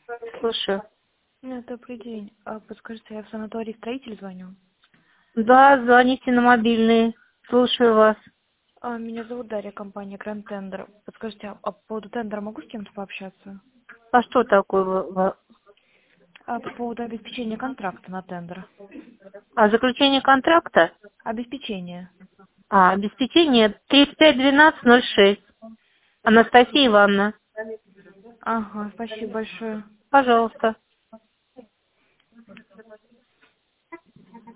Слушаю. Добрый день. Подскажите, я в санаторий «Строитель» звоню. Да, звоните на мобильный. Слушаю вас. Меня зовут Дарья, компания Grand Tender. Подскажите, а по поводу тендера могу с кем-то пообщаться? А что такое? По поводу обеспечения контракта на тендер. Заключение контракта? Обеспечение. Обеспечение 351206. Анастасия Ивановна. Ага, спасибо большое. Пожалуйста.